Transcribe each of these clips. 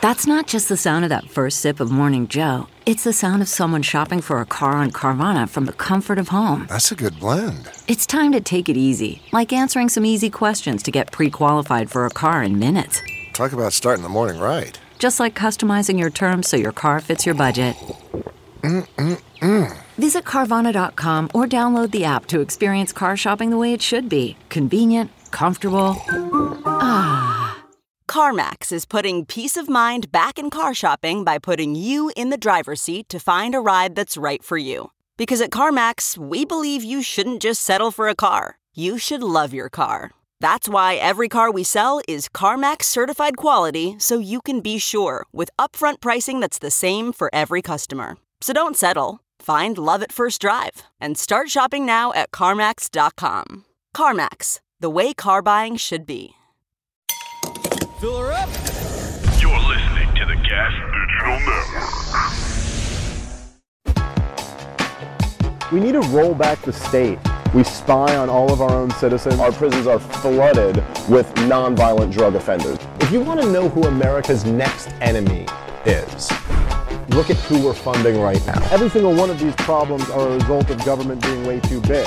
That's not just the sound of that first sip of Morning Joe. It's the sound of someone shopping for a car on Carvana from the comfort of home. That's a good blend. It's time to take it easy, like answering some easy questions to get pre-qualified for a car in minutes. Talk about starting the morning right. Just like customizing your terms so your car fits your budget. Visit Carvana.com or download the app to experience car shopping the way it should be. Convenient, comfortable. CarMax is putting peace of mind back in car shopping by putting you in the driver's seat to find a ride that's right for you. Because at CarMax, we believe you shouldn't just settle for a car. You should love your car. That's why every car we sell is CarMax certified quality, so you can be sure with upfront pricing that's the same for every customer. So don't settle. Find love at first drive and start shopping now at CarMax.com. CarMax, the way car buying should be. Fill her up. You're listening to the Gas Digital Network. We need to roll back the state. We spy on all of our own citizens. Our prisons are flooded with nonviolent drug offenders. If you want to know who America's next enemy is, look at who we're funding right now. Every single one of these problems are a result of government being way too big.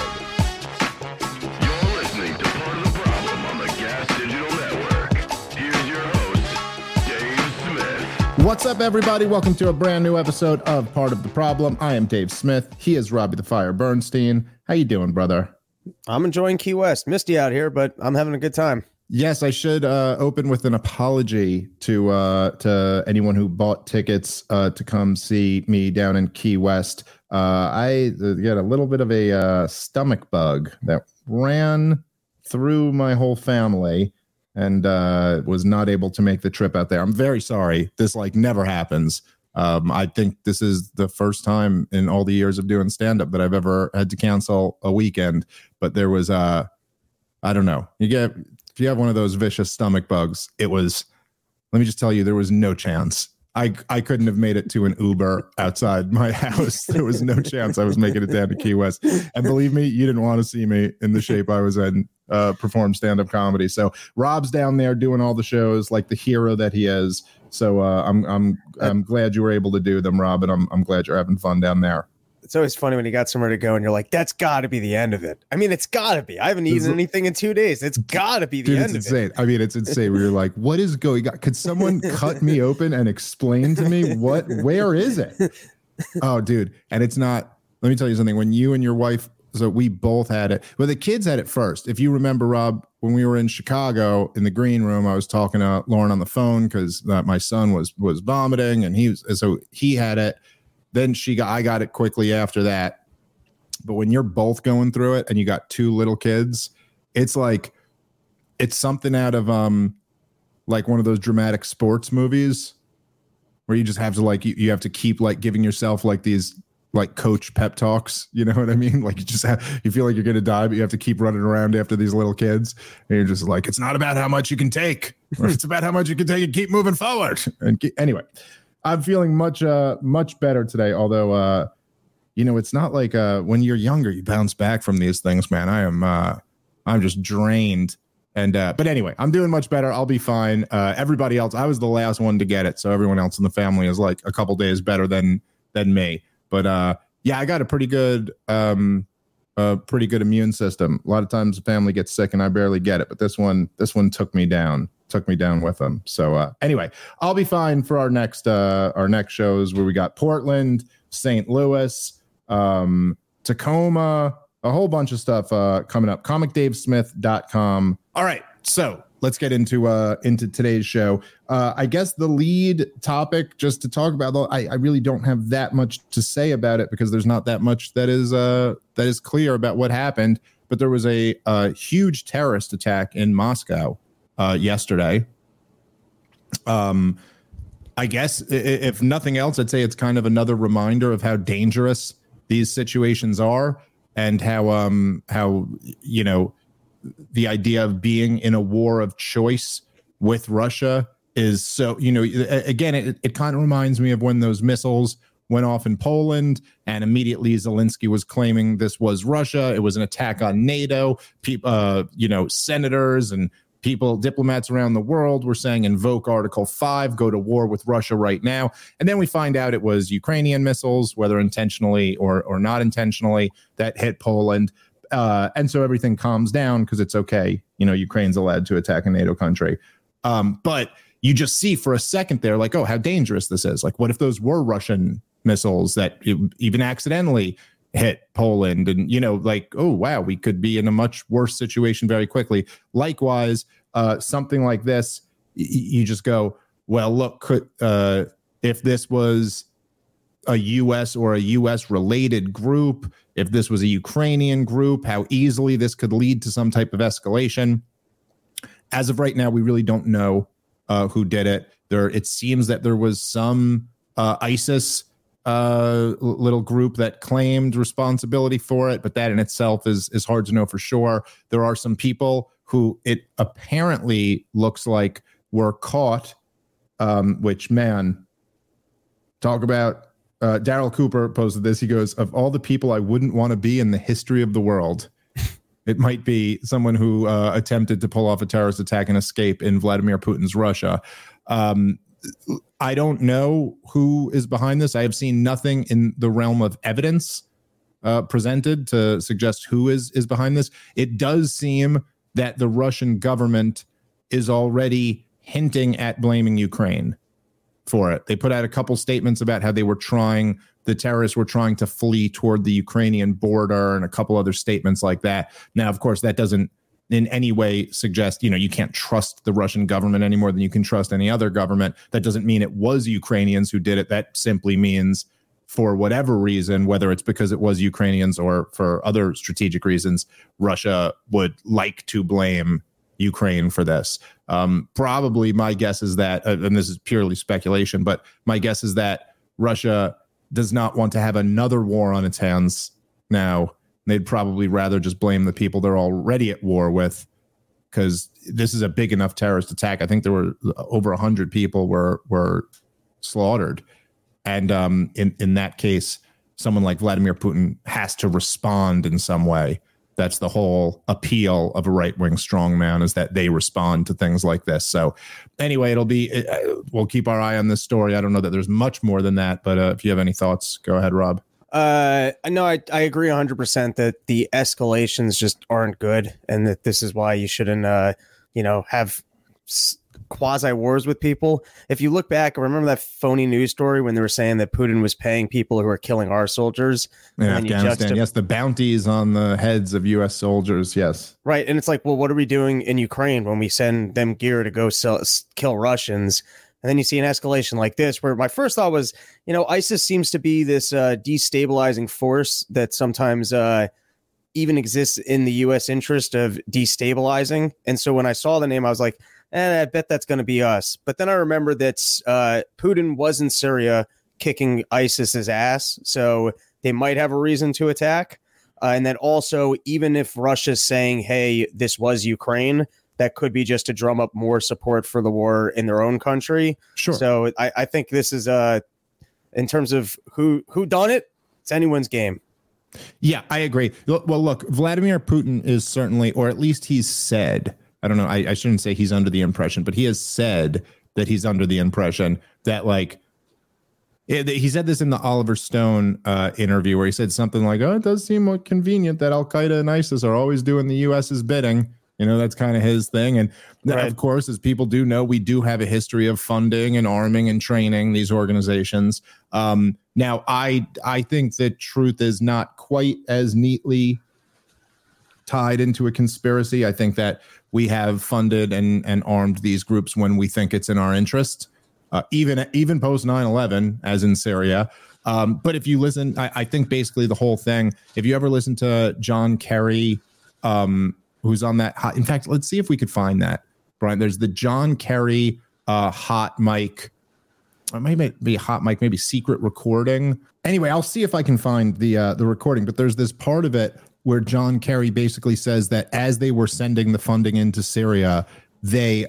You're listening to Part of the Problem on the Gas Digital Network. Here's your host, Dave Smith. What's up, everybody? Welcome to a brand new episode of Part of the Problem. I am Dave Smith. He is Robbie the Fire Bernstein. How you doing, brother? I'm enjoying Key West. Misty out here, but I'm having a good time. Yes, I should open with an apology to anyone who bought tickets to come see me down in Key West. I got a little bit of a stomach bug that ran through my whole family and was not able to make the trip out there. I'm very sorry. This never happens. I think this is the first time in all the years of doing stand-up that I've ever had to cancel a weekend. But there was, I don't know. If you have one of those vicious stomach bugs, it was, let me just tell you, there was no chance. I couldn't have made it to an Uber outside my house. There was no chance I was making it down to Key West. And believe me, you didn't want to see me in the shape I was in, perform stand-up comedy. So Rob's down there doing all the shows like the hero that he is. So I'm glad you were able to do them, Rob, and I'm glad you're having fun down there. It's always funny when you got somewhere to go and you're like, that's got to be the end of it. I mean, it's got to be. I haven't eaten anything in 2 days. It's got to be the end it's of insane. it. I mean, it's insane. Where you're like, what is going on? Could someone cut me open and explain to me where is it? Oh, dude. And it's not, let me tell you something. When you and your wife, so we both had it. Well, the kids had it first. If you remember, Rob, when we were in Chicago in the green room, I was talking to Lauren on the phone because my son was vomiting and he had it. Then I got it quickly after that. But when you're both going through it and you got two little kids, it's like, it's something out of like one of those dramatic sports movies where you just have to you have to keep giving yourself these coach pep talks, you know what I mean? You feel like you're going to die, but you have to keep running around after these little kids. And you're just like, it's not about how much you can take, or it's about how much you can take and keep moving forward. And anyway, I'm feeling much better today. Although, it's not like when you're younger, you bounce back from these things, man. I'm just drained. And but anyway, I'm doing much better. I'll be fine. Everybody else, I was the last one to get it, so everyone else in the family is a couple days better than me. But I got a pretty good immune system. A lot of times the family gets sick and I barely get it, but this one took me down with them. So anyway, I'll be fine for our next shows where we got Portland, St. Louis, Tacoma, a whole bunch of stuff coming up. ComicDaveSmith.com. All right, so let's get into today's show. I guess the lead topic, just to talk about, though, I really don't have that much to say about it because there's not that much that is clear about what happened. But there was a huge terrorist attack in Moscow yesterday. I guess if nothing else, I'd say it's kind of another reminder of how dangerous these situations are and how the idea of being in a war of choice with Russia is so, again, it kind of reminds me of when those missiles went off in Poland and immediately Zelensky was claiming this was Russia. It was an attack on NATO. People, senators and diplomats around the world were saying invoke Article 5, go to war with Russia right now. And then we find out it was Ukrainian missiles, whether intentionally or not intentionally, that hit Poland. And so everything calms down because it's okay. Ukraine's allowed to attack a NATO country. But you just see for a second there, like, oh, how dangerous this is. Like, what if those were Russian missiles that even accidentally hit Poland? And, like, oh, wow, we could be in a much worse situation very quickly. Likewise, something like this, you just go, well, look, if this was a U.S. or a U.S. related group, if this was a Ukrainian group, how easily this could lead to some type of escalation. As of right now, we really don't know who did it. It seems that there was some ISIS little group that claimed responsibility for it, but that in itself is hard to know for sure. There are some people who it apparently looks like were caught, which, man, talk about Daryl Cooper posted this. He goes, of all the people I wouldn't want to be in the history of the world, it might be someone who attempted to pull off a terrorist attack and escape in Vladimir Putin's Russia. I don't know who is behind this. I have seen nothing in the realm of evidence presented to suggest who is behind this. It does seem that the Russian government is already hinting at blaming Ukraine for it. They put out a couple statements about how the terrorists were trying to flee toward the Ukrainian border and a couple other statements like that. Now, of course, that doesn't in any way suggest, you can't trust the Russian government any more than you can trust any other government. That doesn't mean it was Ukrainians who did it. That simply means for whatever reason, whether it's because it was Ukrainians or for other strategic reasons, Russia would like to blame Ukraine for this. Probably my guess is that, and this is purely speculation, but my guess is that Russia does not want to have another war on its hands now. They'd probably rather just blame the people they're already at war with, because this is a big enough terrorist attack. I think there were over 100 people were slaughtered. And in that case, someone like Vladimir Putin has to respond in some way. That's the whole appeal of a right-wing strongman, is that they respond to things like this. So anyway, we'll keep our eye on this story. I don't know that there's much more than that, but if you have any thoughts, go ahead, Rob. No, I agree 100% that the escalations just aren't good, and that this is why you shouldn't, have quasi wars with people. If you look back, remember that phony news story when they were saying that Putin was paying people who are killing our soldiers in Afghanistan? Yes, the bounties on the heads of U.S. soldiers. Yes, right. And it's like, well, what are we doing in Ukraine when we send them gear to go kill Russians? And then you see an escalation like this, where my first thought was, ISIS seems to be this destabilizing force that sometimes even exists in the U.S. interest of destabilizing. And so when I saw the name, I was like, I bet that's going to be us. But then I remember that Putin was in Syria kicking ISIS's ass, so they might have a reason to attack. And then also, even if Russia's saying, hey, this was Ukraine, that could be just to drum up more support for the war in their own country. Sure. So I think this is, in terms of who done it, it's anyone's game. Yeah, I agree. Well, look, Vladimir Putin is certainly, or at least he's said, I don't know, I shouldn't say he's under the impression, but he has said that he's under the impression that, like, he said this in the Oliver Stone interview, where he said something like, oh, it does seem more convenient that Al-Qaeda and ISIS are always doing the U.S.'s bidding. That's kind of his thing. And right. Of course, as people do know, we do have a history of funding and arming and training these organizations. Now, I think that truth is not quite as neatly tied into a conspiracy. I think that we have funded and armed these groups when we think it's in our interest, even post 9/11, as in Syria. But if you listen, I think basically the whole thing, if you ever listen to John Kerry, who's on that hot, in fact, let's see if we could find that, Brian. There's the John Kerry hot mic. It might be a hot mic, maybe secret recording. Anyway, I'll see if I can find the recording. But there's this part of it where John Kerry basically says that as they were sending the funding into Syria, they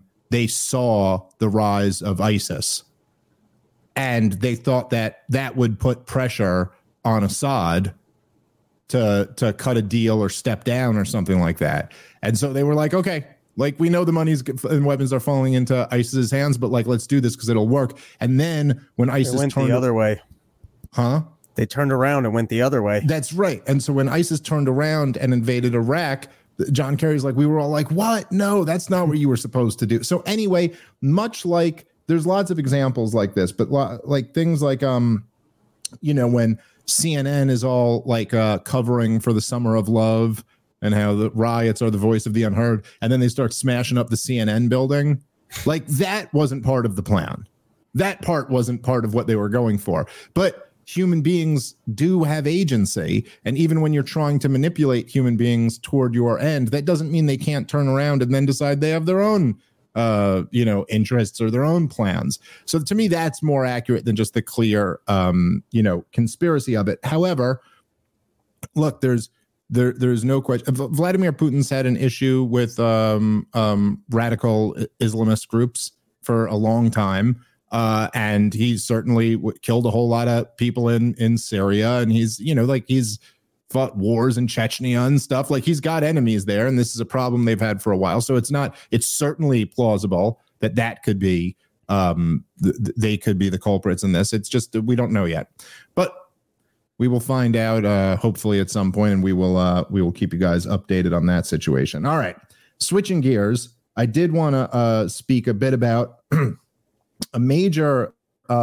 saw the rise of ISIS, and they thought that would put pressure on Assad to cut a deal or step down or something like that. And so they were like, okay, Like, we know the money's and weapons are falling into ISIS's hands, but like, let's do this because it'll work. And then when ISIS went turned the other way, they turned around and went the other way. That's right. And so when ISIS turned around and invaded Iraq, John Kerry's like, we were all like, what? No, that's not what you were supposed to do. So anyway, much like there's lots of examples like this, but like things like, when CNN is all like covering for the Summer of Love and how the riots are the voice of the unheard, and then they start smashing up the CNN building. Like, that wasn't part of the plan. That part wasn't part of what they were going for. But human beings do have agency. And even when you're trying to manipulate human beings toward your end, that doesn't mean they can't turn around and then decide they have their own interests or their own plans. So to me, that's more accurate than just the clear, conspiracy of it. However, look, there's no question. Vladimir Putin's had an issue with radical Islamist groups for a long time. And he certainly killed a whole lot of people in Syria. And he's fought wars in Chechnya and stuff. Like, he's got enemies there. And this is a problem they've had for a while. So it's certainly plausible that could be, they could be the culprits in this. It's just, we don't know yet. But we will find out hopefully at some point, and we will keep you guys updated on that situation. All right, switching gears, I did want to speak a bit about a major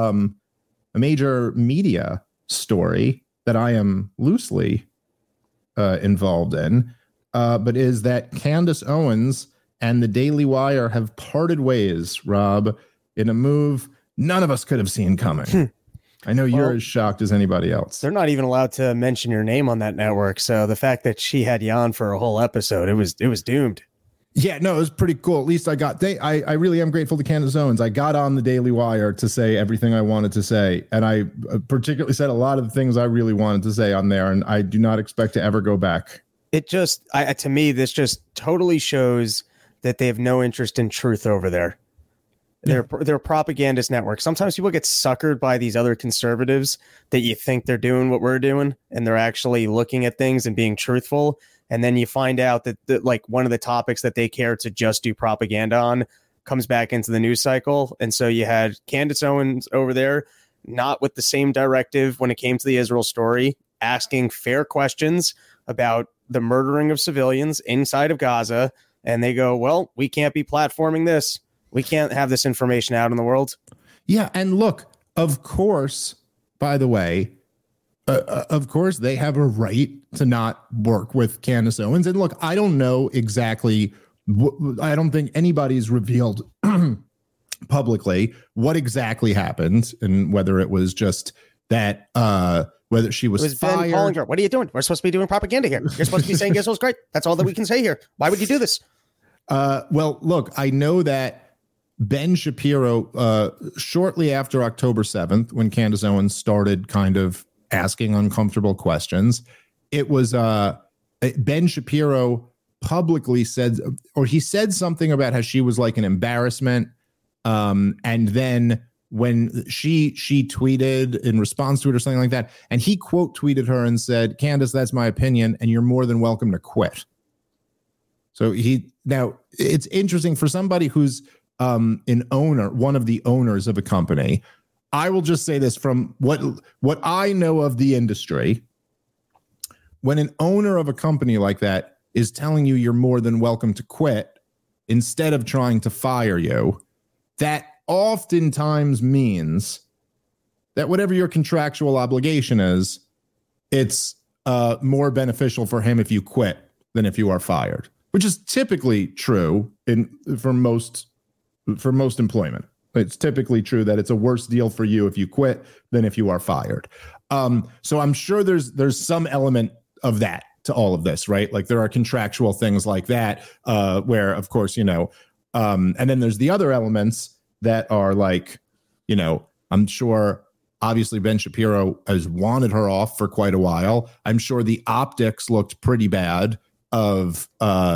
media story that I am loosely involved in, but is that Candace Owens and the Daily Wire have parted ways, Rob, in a move none of us could have seen coming. I know you're as shocked as anybody else. They're not even allowed to mention your name on that network. So the fact that she had you on for a whole episode, it was doomed. Yeah, no, it was pretty cool. At least I really am grateful to Candace Owens. I got on the Daily Wire to say everything I wanted to say. And I particularly said a lot of the things I really wanted to say on there. And I do not expect to ever go back. It just, to me, this just totally shows that they have no interest in truth over there. They're a propagandist network. Sometimes people get suckered by these other conservatives that you think they're doing what we're doing, and they're actually looking at things and being truthful. And then you find out that like one of the topics that they care to just do propaganda on comes back into the news cycle. And so you had Candace Owens over there, not with the same directive when it came to the Israel story, asking fair questions about the murdering of civilians inside of Gaza. And they go, well, we can't be platforming this. We can't have this information out in the world. Yeah. And look, of course, by the way, of course, they have a right to not work with Candace Owens. And look, I don't know exactly. I don't think anybody's revealed publicly what exactly happened and whether it was just that, whether she was fired. Ben Pollinger. What are you doing? We're supposed to be doing propaganda here. You're supposed to be saying Israel's great. That's all that we can say here. Why would you do this? Well, look, I know that Ben Shapiro, shortly after October 7th, when Candace Owens started kind of asking uncomfortable questions, it was Ben Shapiro publicly said, or he said something about how she was like an embarrassment. And then when she tweeted in response to it or something like that, and he quote tweeted her and said, Candace, that's my opinion, and you're more than welcome to quit. So now it's interesting for somebody who's one of the owners of a company. I will just say this from what I know of the industry. When an owner of a company like that is telling you you're more than welcome to quit instead of trying to fire you, that oftentimes means that whatever your contractual obligation is, it's more beneficial for him if you quit than if you are fired, which is typically true for most employment. It's typically true that it's a worse deal for you if you quit than if you are fired. So I'm sure there's some element of that to all of this, right? Like there are contractual things like that, where of course, and then there's the other elements that are like, I'm sure obviously Ben Shapiro has wanted her off for quite a while. I'm sure the optics looked pretty bad of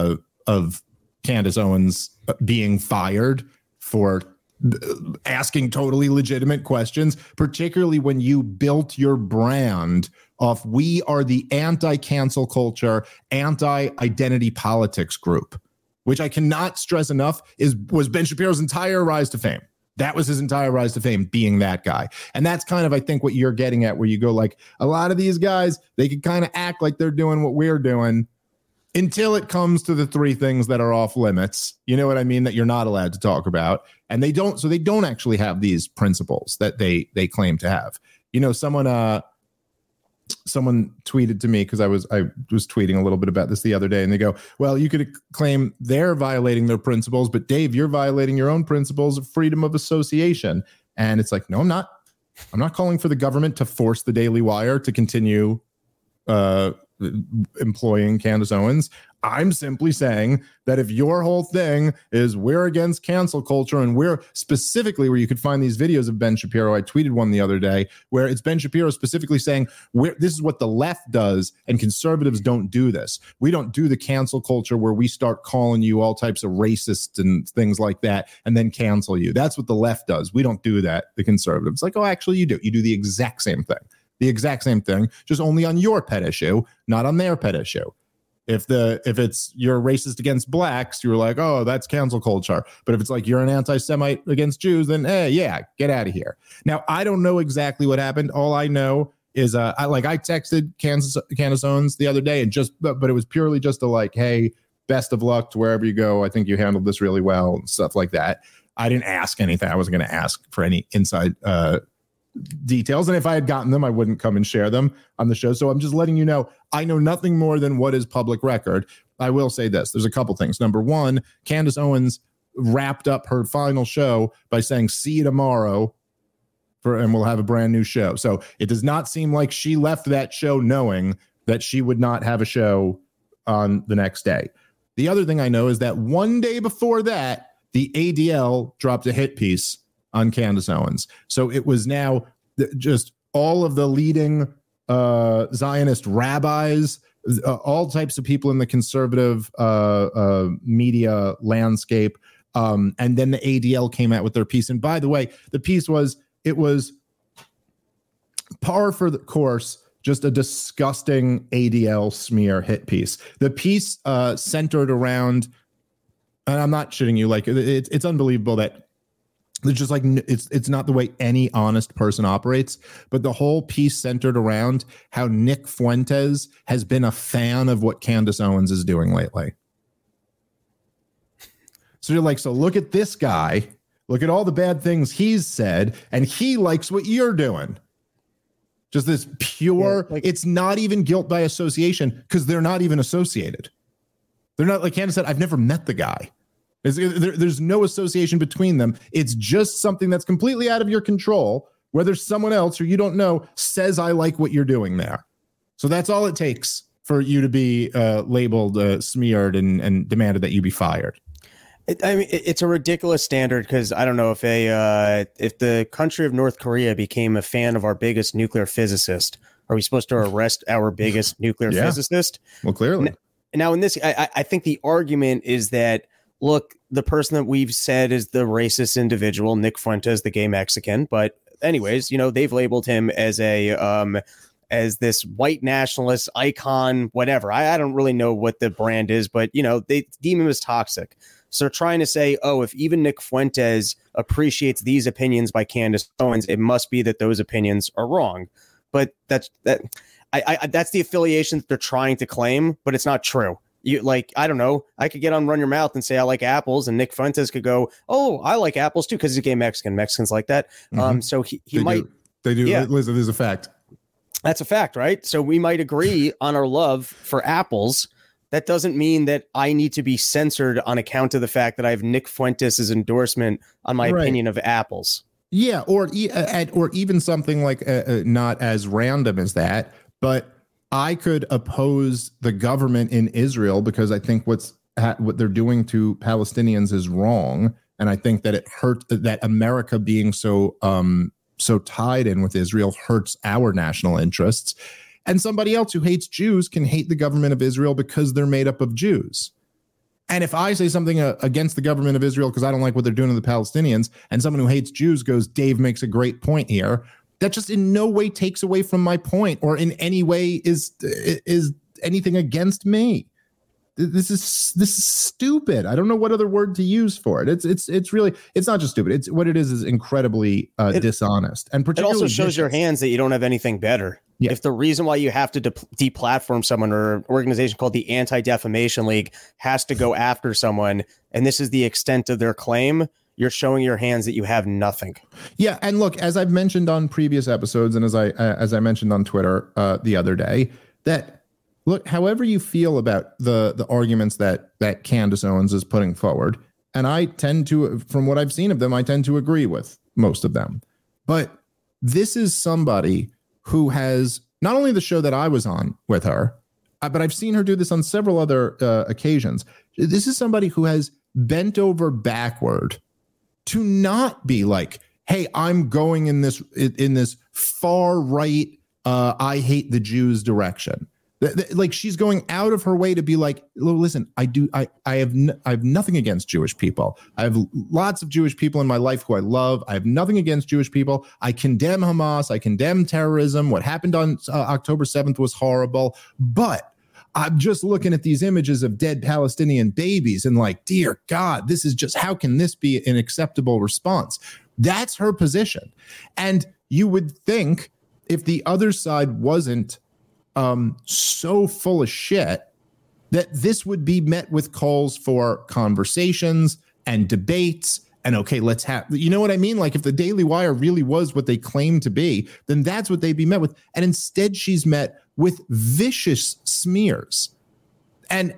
Candace Owens being fired for asking totally legitimate questions, particularly when you built your brand off, we are the anti-cancel culture, anti-identity politics group. which I cannot stress enough was Ben Shapiro's entire rise to fame. That was his entire rise to fame, being that guy. And that's kind of, I think, what you're getting at, where you go like, a lot of these guys, they can kind of act like they're doing what we're doing until it comes to the three things that are off limits. You know what I mean? That you're not allowed to talk about. And they don't actually have these principles that they claim to have. You know, someone tweeted to me, because I was tweeting a little bit about this the other day, and they go, well, you could claim they're violating their principles, but Dave, you're violating your own principles of freedom of association. And it's like, no, I'm not calling for the government to force the Daily Wire to continue employing Candace Owens. I'm simply saying that if your whole thing is we're against cancel culture, and we're specifically, where you could find these videos of Ben Shapiro, I tweeted one the other day where it's Ben Shapiro specifically saying this is what the left does and conservatives don't do this. We don't do the cancel culture where we start calling you all types of racists and things like that and then cancel you. That's what the left does. We don't do that. The conservatives, like, oh, actually you do. You do the exact same thing. The exact same thing, just only on your pet issue, not on their pet issue. If it's you're racist against blacks, you're like, oh, that's cancel culture. But if it's like you're an anti-Semite against Jews, then yeah, get out of here. Now, I don't know exactly what happened. All I know is I texted Candace Owens the other day, and but it was purely just a like, hey, best of luck to wherever you go. I think you handled this really well and stuff like that. I didn't ask anything. I wasn't going to ask for any inside details, and if I had gotten them, I wouldn't come and share them on the show. So I'm just letting you know, I know nothing more than what is public record. I will say this. There's a couple things. Number one, Candace Owens wrapped up her final show by saying, see you tomorrow, and we'll have a brand new show. So it does not seem like she left that show knowing that she would not have a show on the next day. The other thing I know is that one day before that, the ADL dropped a hit piece on Candace Owens. So it was now just all of the leading Zionist rabbis, all types of people in the conservative media landscape. And then the ADL came out with their piece. And by the way, the piece was par for the course, just a disgusting ADL smear hit piece. The piece centered around, and I'm not shitting you, like it's unbelievable that it's just like it's not the way any honest person operates. But the whole piece centered around how Nick Fuentes has been a fan of what Candace Owens is doing lately. So you're like, so look at this guy, look at all the bad things he's said, and he likes what you're doing. Just this pure, it's not even guilt by association, because they're not even associated. They're not, like Candace said, I've never met the guy. There's no association between them. It's just something that's completely out of your control, whether someone else who you don't know says, I like what you're doing there. So that's all it takes for you to be labeled smeared and demanded that you be fired. It's a ridiculous standard, because I don't know if the country of North Korea became a fan of our biggest nuclear physicist, are we supposed to arrest our biggest nuclear physicist? Well, clearly. Now, in this, I think the argument is that, look, the person that we've said is the racist individual, Nick Fuentes, the gay Mexican. But anyways, they've labeled him as as this white nationalist icon, whatever. I don't really know what the brand is, but, they deem him as toxic. So they're trying to say, oh, if even Nick Fuentes appreciates these opinions by Candace Owens, it must be that those opinions are wrong. But that's the affiliation that they're trying to claim, but it's not true. I don't know. I could get on Run Your Mouth and say I like apples, and Nick Fuentes could go, oh, I like apples too, because he's a gay Mexican. Mexicans like that. Mm-hmm. So he might. They do. Yeah. Listen, there's a fact. That's a fact, right? So we might agree on our love for apples. That doesn't mean that I need to be censored on account of the fact that I have Nick Fuentes' endorsement on my opinion of apples. Yeah, or even something like not as random as that, but I could oppose the government in Israel because I think what they're doing to Palestinians is wrong, and I think that it hurt that America being so tied in with Israel hurts our national interests. And somebody else who hates Jews can hate the government of Israel because they're made up of Jews. And if I say something against the government of Israel because I don't like what they're doing to the Palestinians, and someone who hates Jews goes, Dave makes a great point here, that just in no way takes away from my point or in any way is anything against me. this is stupid. I don't know what other word to use for it. It's really, it's not just stupid. It's what it is incredibly dishonest. And particularly it also shows your hands that you don't have anything better. Yeah. If the reason why you have to deplatform someone, or an organization called the Anti-Defamation League has to go after someone, and this is the extent of their claim, you're showing your hands that you have nothing. Yeah, and look, as I've mentioned on previous episodes, and as I mentioned on Twitter the other day, that look, however you feel about the arguments that Candace Owens is putting forward, and I tend to, from what I've seen of them, I tend to agree with most of them. But this is somebody who has not only the show that I was on with her, but I've seen her do this on several other occasions. This is somebody who has bent over backward to not be like, hey, I'm going in this far right, I hate the Jews direction. Like, she's going out of her way to be like, listen, I have nothing against Jewish people. I have lots of Jewish people in my life who I love. I have nothing against Jewish people. I condemn Hamas. I condemn terrorism. What happened on October 7th was horrible. But I'm just looking at these images of dead Palestinian babies and like, dear God, this is just, how can this be an acceptable response? That's her position. And you would think if the other side wasn't so full of shit, that this would be met with calls for conversations and debates and, okay, let's have, you know what I mean? Like, if the Daily Wire really was what they claim to be, then that's what they'd be met with. And instead she's met with vicious smears. And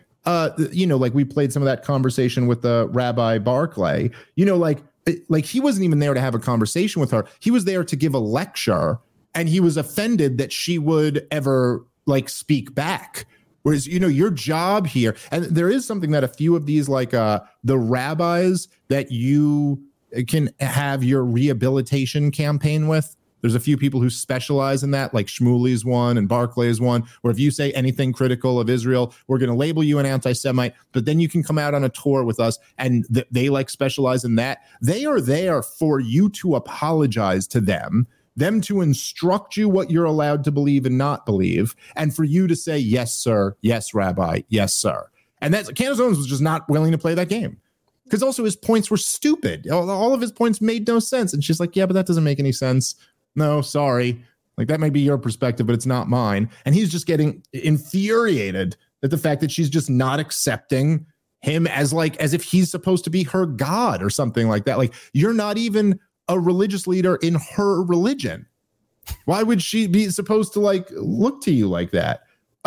you know, like, we played some of that conversation with the Rabbi Barclay, you know, like he wasn't even there to have a conversation with her. He was there to give a lecture, and he was offended that she would ever like speak back. Whereas, you know, your job here, and there is something that a few of these, like the rabbis that you can have your rehabilitation campaign with, there's a few people who specialize in that, like Shmuley's one and Barclay's one, where if you say anything critical of Israel, we're going to label you an anti-Semite, but then you can come out on a tour with us, and they like specialize in that. They are there for you to apologize to them to instruct you what you're allowed to believe and not believe, and for you to say, yes, sir, yes, Rabbi, yes, sir. And that's, Candace Owens was just not willing to play that game. Because also his points were stupid. All of his points made no sense. And she's like, yeah, but that doesn't make any sense. No, sorry. Like, that might be your perspective, but it's not mine. And he's just getting infuriated at the fact that she's just not accepting him as if he's supposed to be her God or something like that. Like, you're not even a religious leader in her religion. Why would she be supposed to like look to you like that?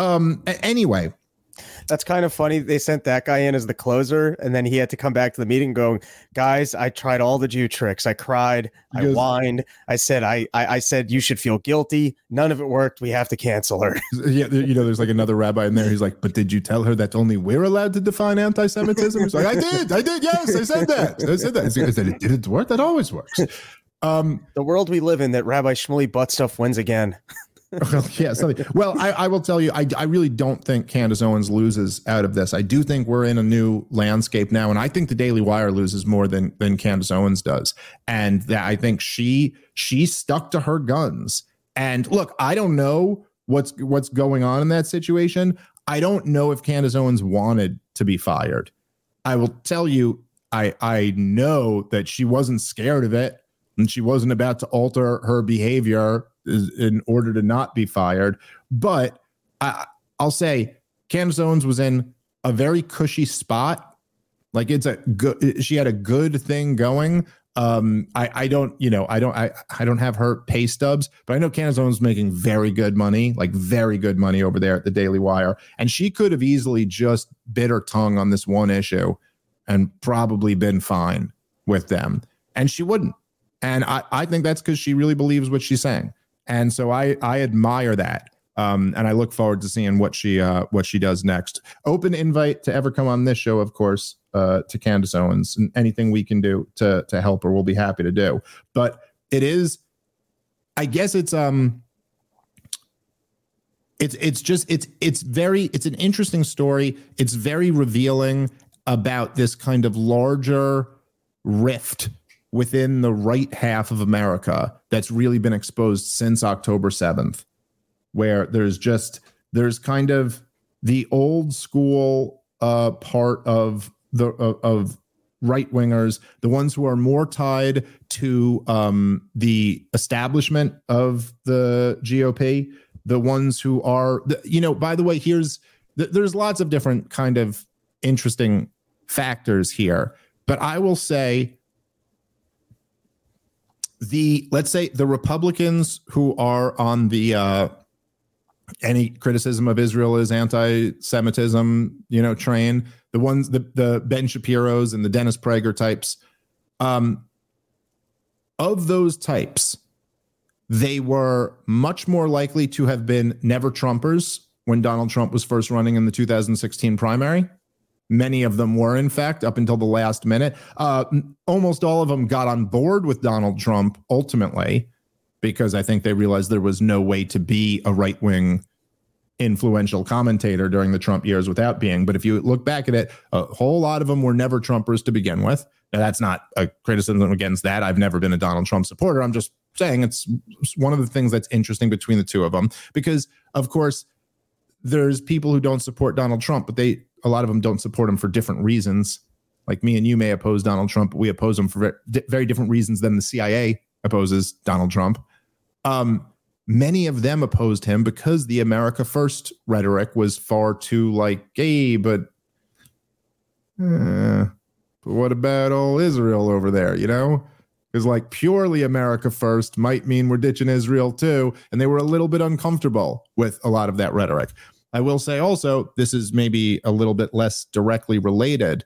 Anyway, that's kind of funny. They sent that guy in as the closer, and then he had to come back to the meeting going, guys, I tried all the Jew tricks. I cried. I whined. I said, I said, you should feel guilty. None of it worked. We have to cancel her. Yeah. You know, there's like another rabbi in there. He's like, but did you tell her that only we're allowed to define anti-Semitism? He's like, I did. Yes, I said that. I said it didn't work. That always works. The world we live in, that Rabbi Shmuley butt stuff wins again. Yeah, something. Well, I will tell you, I really don't think Candace Owens loses out of this. I do think we're in a new landscape now, and I think the Daily Wire loses more than Candace Owens does. And that I think she stuck to her guns. And look, I don't know what's going on in that situation. I don't know if Candace Owens wanted to be fired. I will tell you, I know that she wasn't scared of it, and she wasn't about to alter her behavior in order to not be fired. But I'll say Candace Owens was in a very cushy spot. Like, she had a good thing going. I don't have her pay stubs, but I know Candace Owens was making very good money over there at the Daily Wire. And she could have easily just bit her tongue on this one issue and probably been fine with them. And she wouldn't. And I think that's because she really believes what she's saying. And so I admire that. And I look forward to seeing what she does next. Open invite to ever come on this show, of course, to Candace Owens, and anything we can do to help her, we'll be happy to do. But it is, I guess it's an interesting story. It's very revealing about this kind of larger rift within the right half of America that's really been exposed since October 7th, where there's the old school part of the of right wingers, the ones who are more tied to the establishment of the GOP, the ones who are, by the way, there's lots of different kind of interesting factors here, but I will say let's say the Republicans who are on the any criticism of Israel is anti-Semitism, train, the ones, the Ben Shapiro's and the Dennis Prager types, of those types, they were much more likely to have been never Trumpers when Donald Trump was first running in the 2016 primary. Many of them were, in fact, up until the last minute. Almost all of them got on board with Donald Trump ultimately, because I think they realized there was no way to be a right-wing influential commentator during the Trump years without being. But if you look back at it, a whole lot of them were never Trumpers to begin with. Now, that's not a criticism against that. I've never been a Donald Trump supporter. I'm just saying it's one of the things that's interesting between the two of them, because, of course, there's people who don't support Donald Trump, but a lot of them don't support him for different reasons. Like me and you may oppose Donald Trump, but we oppose him for very different reasons than the CIA opposes Donald Trump. Many of them opposed him because the America First rhetoric was far too gay, but what about all Israel over there, Because purely America First might mean we're ditching Israel too. And they were a little bit uncomfortable with a lot of that rhetoric. I will say also, this is maybe a little bit less directly related,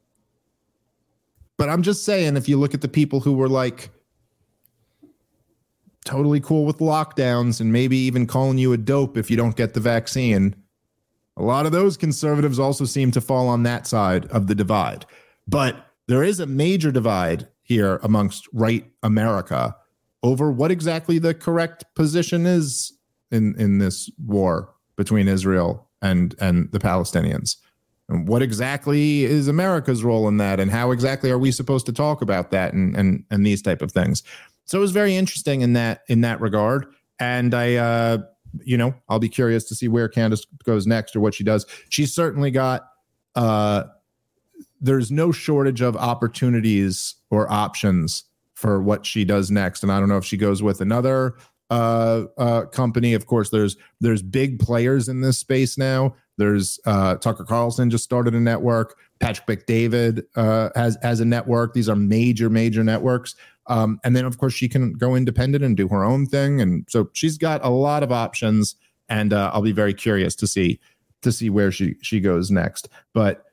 but I'm just saying, if you look at the people who were totally cool with lockdowns and maybe even calling you a dope if you don't get the vaccine, a lot of those conservatives also seem to fall on that side of the divide. But there is a major divide here amongst right America over what exactly the correct position is in this war between Israel and the Palestinians. And what exactly is America's role in that? And how exactly are we supposed to talk about that and these type of things? So it was very interesting in that regard. And I'll be curious to see where Candace goes next or what she does. She's certainly got, there's no shortage of opportunities or options for what she does next. And I don't know if she goes with another company. Of course, there's big players in this space now. There's Tucker Carlson just started a network. Patrick Bet-David has a network. These are major networks. And then, of course, she can go independent and do her own thing. And so she's got a lot of options. And I'll be very curious to see where she goes next. But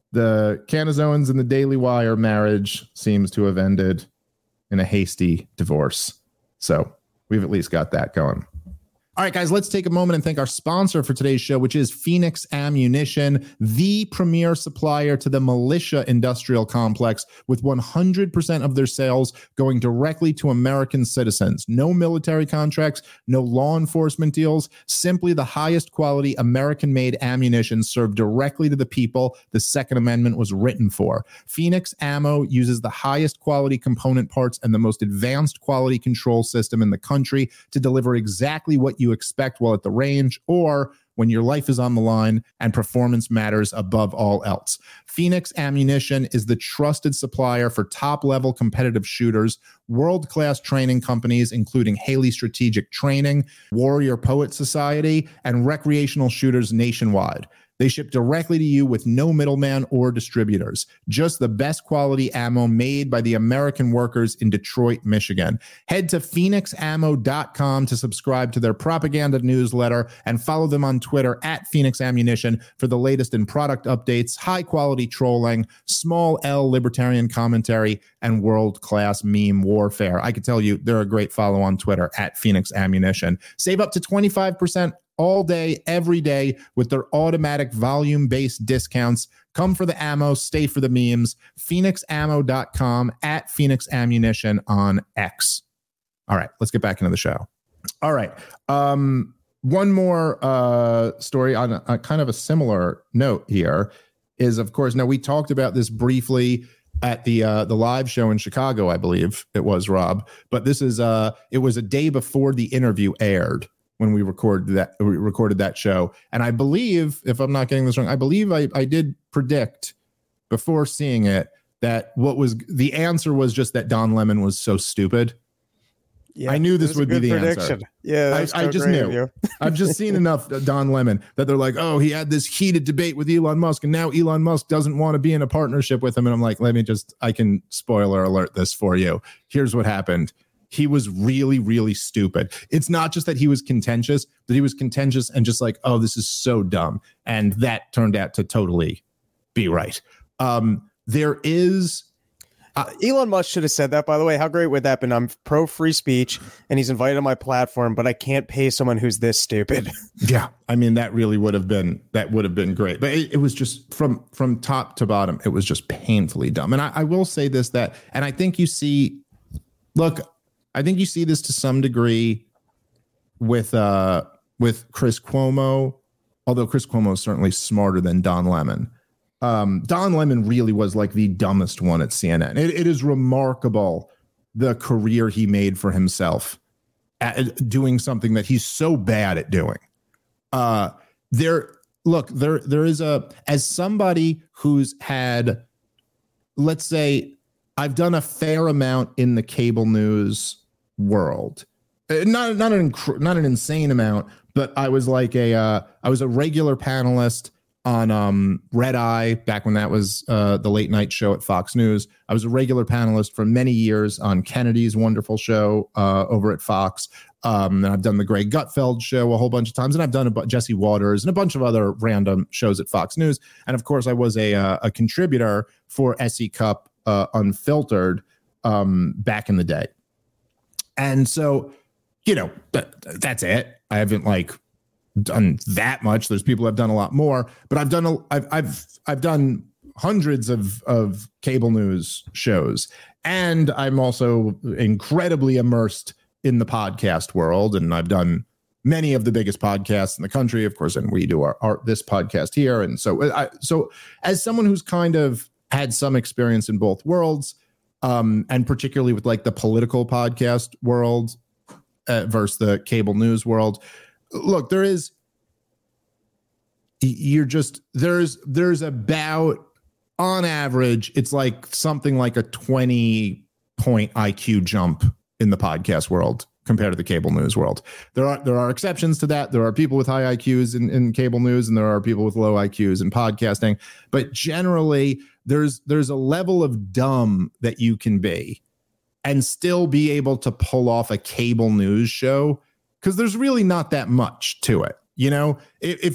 the Candace Owens and the Daily Wire marriage seems to have ended in a hasty divorce. So we've at least got that going. All right, guys, let's take a moment and thank our sponsor for today's show, which is Phoenix Ammunition, the premier supplier to the militia industrial complex, with 100% of their sales going directly to American citizens. No military contracts, no law enforcement deals, simply the highest quality American-made ammunition served directly to the people the Second Amendment was written for. Phoenix Ammo uses the highest quality component parts and the most advanced quality control system in the country to deliver exactly what you expect while at the range or when your life is on the line and performance matters above all else. Phoenix Ammunition is the trusted supplier for top-level competitive shooters, world-class training companies including Haley Strategic Training, Warrior Poet Society, and recreational shooters nationwide. They ship directly to you with no middleman or distributors. Just the best quality ammo made by the American workers in Detroit, Michigan. Head to phoenixammo.com to subscribe to their propaganda newsletter and follow them on Twitter at Phoenix Ammunition for the latest in product updates, high-quality trolling, small L libertarian commentary, and world-class meme warfare. I can tell you they're a great follow on Twitter at Phoenix Ammunition. Save up to 25% all day, every day with their automatic volume-based discounts. Come for the ammo, stay for the memes. PhoenixAmmo.com at Phoenix Ammunition on X. All right, let's get back into the show. All right. One more story on a kind of a similar note here is, of course, now we talked about this briefly at the live show in Chicago, I believe it was, Rob. But this is it was a day before the interview aired. when we recorded that show. And I believe, if I'm not getting this wrong, I believe I did predict before seeing it that the answer was just that Don Lemon was so stupid. Yeah, I knew this would be the prediction. answer. Yeah, I just knew. I've just seen enough Don Lemon that they're like, oh, he had this heated debate with Elon Musk, and now Elon Musk doesn't want to be in a partnership with him. And I'm like, I can spoiler alert this for you. Here's what happened. He was really, really stupid. It's not just that he was contentious, but he was contentious and just like, oh, this is so dumb. And that turned out to totally be right. There is... Elon Musk should have said that, by the way. How great would that have been? I'm pro free speech and he's invited on my platform, but I can't pay someone who's this stupid. Yeah. I mean, that would have been great. But it was just from top to bottom, it was just painfully dumb. And I will say this, and I think you see this to some degree with Chris Cuomo, although Chris Cuomo is certainly smarter than Don Lemon. Don Lemon really was like the dumbest one at CNN. It is remarkable the career he made for himself at doing something that he's so bad at doing. There is as somebody who's had, let's say, I've done a fair amount in the cable news world, not an insane amount, but I was like I was a regular panelist on Red Eye back when that was the late night show at Fox News. I was a regular panelist for many years on Kennedy's wonderful show over at Fox. And I've done the Greg Gutfeld show a whole bunch of times, and I've done Jesse Waters and a bunch of other random shows at Fox News. And of course, I was a contributor for SE Cup Unfiltered back in the day. And so, that's it. I haven't done that much. There's people who have done a lot more, but I've done hundreds of cable news shows, and I'm also incredibly immersed in the podcast world. And I've done many of the biggest podcasts in the country, of course, and we do this podcast here. And so as someone who's kind of had some experience in both worlds, and particularly with the political podcast world versus the cable news world, look, there's about, on average, it's something like a 20-point IQ jump in the podcast world compared to the cable news world. There are exceptions to that. There are people with high IQs in cable news, and there are people with low IQs in podcasting. But generally, there's a level of dumb that you can be and still be able to pull off a cable news show, because there's really not that much to it. If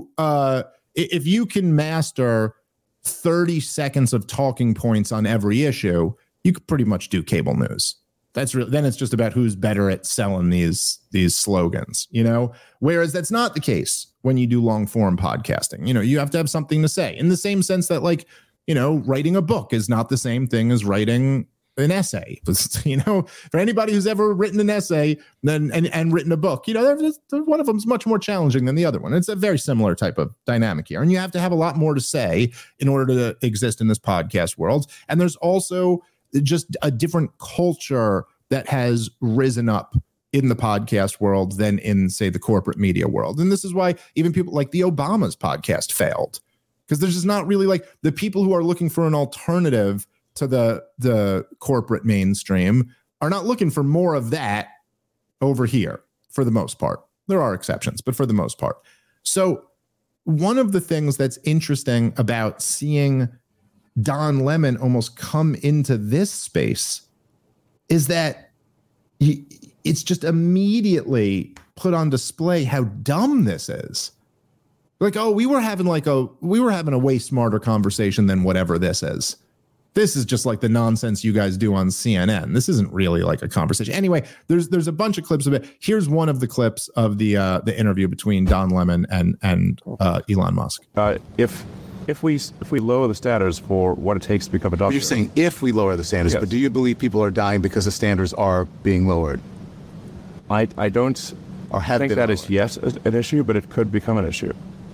you can master 30 seconds of talking points on every issue, you could pretty much do cable news. Then it's just about who's better at selling these slogans, whereas that's not the case when you do long form podcasting. You have to have something to say, in the same sense that writing a book is not the same thing as writing an essay. For anybody who's ever written an essay and written a book, one of them is much more challenging than the other one. It's a very similar type of dynamic here. And you have to have a lot more to say in order to exist in this podcast world. And there's also just a different culture that has risen up in the podcast world than in, say, the corporate media world. And this is why even people like the Obama's podcast failed, because there's just not really the people who are looking for an alternative to the corporate mainstream are not looking for more of that over here for the most part. There are exceptions, but for the most part. So one of the things that's interesting about seeing Don Lemon almost come into this space is that it's just immediately put on display how dumb this is. We were having a way smarter conversation than whatever this is. This is just the nonsense you guys do on CNN. This isn't really a conversation. Anyway, there's a bunch of clips of it. Here's one of the clips of the interview between Don Lemon and Elon Musk. If we lower the standards for what it takes to become a doctor. You're saying if we lower the standards, yes. But do you believe people are dying because the standards are being lowered? I don't think that is, yes, an issue, but it could become an issue.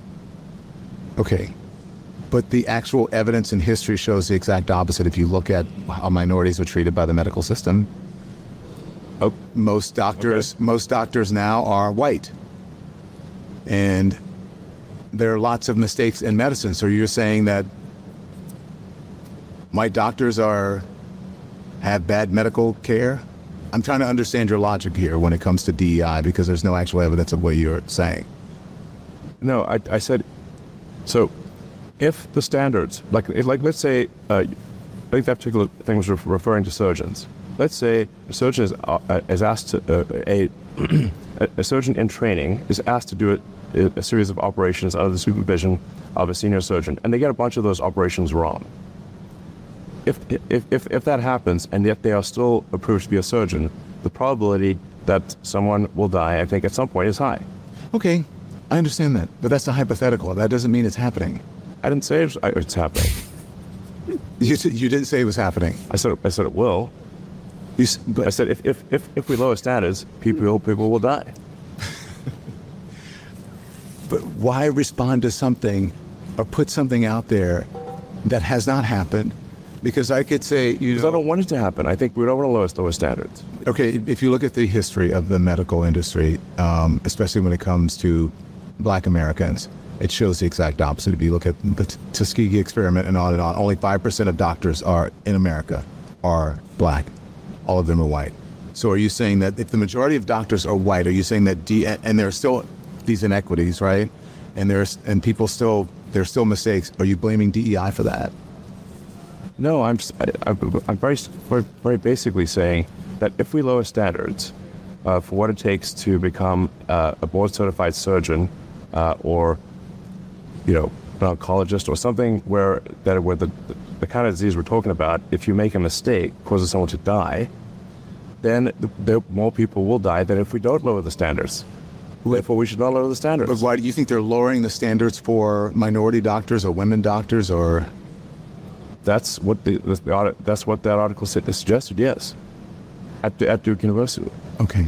Okay. But the actual evidence in history shows the exact opposite. If you look at how minorities are treated by the medical system, most doctors now are white. And there are lots of mistakes in medicine. So you're saying that white doctors have bad medical care? I'm trying to understand your logic here when it comes to DEI, because there's no actual evidence of what you're saying. No, I said, so if the standards, let's say, I think that particular thing was referring to surgeons. Let's say a surgeon is asked to, a surgeon in training is asked to do a series of operations under the supervision of a senior surgeon, and they get a bunch of those operations wrong. If that happens, and yet they are still approved to be a surgeon, the probability that someone will die, I think, at some point is high. Okay, I understand that, but that's a hypothetical. That doesn't mean it's happening. I didn't say it's happening. You didn't say it was happening. I said it will. I said if we lower standards, people will die. But why respond to something or put something out there that has not happened? Because I could say, because I don't want it to happen. I think we don't want to lower standards. Okay, if you look at the history of the medical industry, especially when it comes to Black Americans, it shows the exact opposite. If you look at the Tuskegee experiment and on, only 5% of doctors in America are Black. All of them are white. So are you saying that if the majority of doctors are white, are you saying that and there are still these inequities, right? And there's still mistakes. Are you blaming DEI for that? No, I'm very basically saying that if we lower standards for what it takes to become a board-certified surgeon or an oncologist or something where the kind of disease we're talking about, if you make a mistake, causes someone to die, then more people will die than if we don't lower the standards. Therefore, we should not lower the standards. But why do you think they're lowering the standards for minority doctors or women doctors or? That's what that's what that article suggested. Yes, at Duke University. Okay.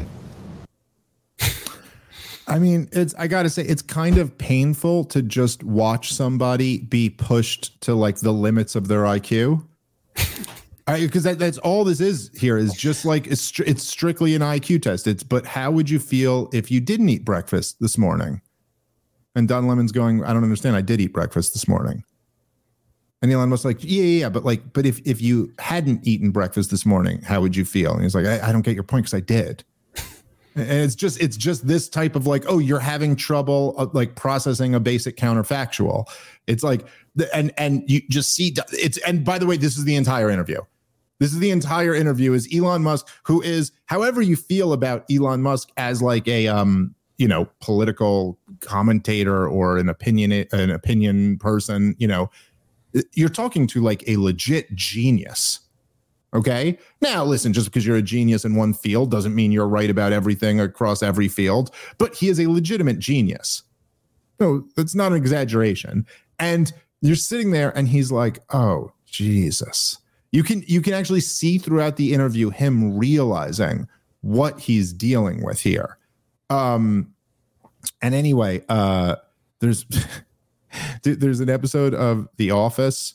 I mean, I gotta say, it's kind of painful to just watch somebody be pushed to like the limits of their IQ. Because that's all this is here is just like it's strictly an IQ test. But how would you feel if you didn't eat breakfast this morning? And Don Lemon's going, I don't understand. I did eat breakfast this morning. And Elon Musk's like, yeah, but if you hadn't eaten breakfast this morning, how would you feel? And he's like, I don't get your point because I did. And it's just this type of like, oh, you're having trouble like processing a basic counterfactual. It's like, and you just see it's. And by the way, this is the entire interview. This is the entire interview is Elon Musk, who is, however you feel about Elon Musk as like a political commentator or an opinion person, you're talking to like a legit genius. Okay. Now, listen, just because you're a genius in one field doesn't mean you're right about everything across every field, but he is a legitimate genius. No, that's not an exaggeration. And you're sitting there and he's like, oh, Jesus. You can actually see throughout the interview him realizing what he's dealing with here. And anyway, there's an episode of The Office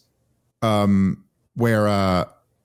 where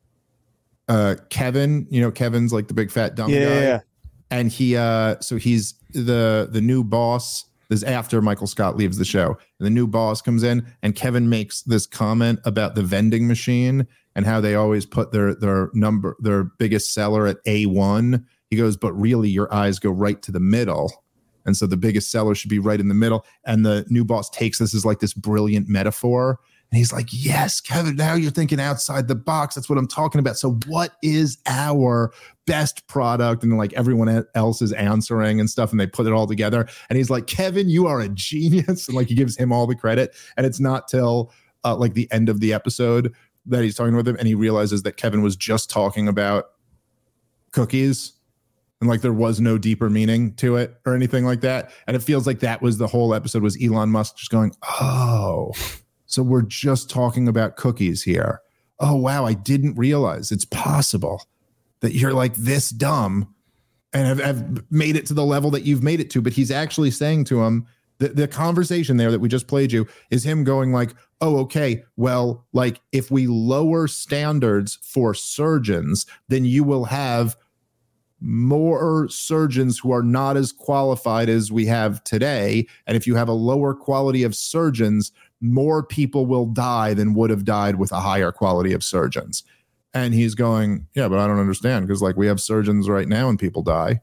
Kevin, Kevin's like the big fat dumb guy. Yeah. And he's the new boss. This is after Michael Scott leaves the show. And the new boss comes in and Kevin makes this comment about the vending machine and how they always put their biggest seller at A1. He goes, but really your eyes go right to the middle. And so the biggest seller should be right in the middle. And the new boss takes this as like this brilliant metaphor. And he's like, yes, Kevin, now you're thinking outside the box. That's what I'm talking about. So what is our best product? And like everyone else is answering and stuff. And they put it all together. And he's like, Kevin, you are a genius. And like he gives him all the credit. And it's not till like the end of the episode that he's talking with him. And he realizes that Kevin was just talking about cookies. And like there was no deeper meaning to it or anything like that. And it feels like that was the whole episode was Elon Musk just going, oh, so we're just talking about cookies here. Oh, wow. I didn't realize it's possible that you're like this dumb and have made it to the level that you've made it to. But he's actually saying to him, the conversation there that we just played you is him going like, oh, okay, well, like if we lower standards for surgeons, then you will have more surgeons who are not as qualified as we have today. And if you have a lower quality of surgeons, more people will die than would have died with a higher quality of surgeons. And he's going, yeah, but I don't understand, because like we have surgeons right now and people die.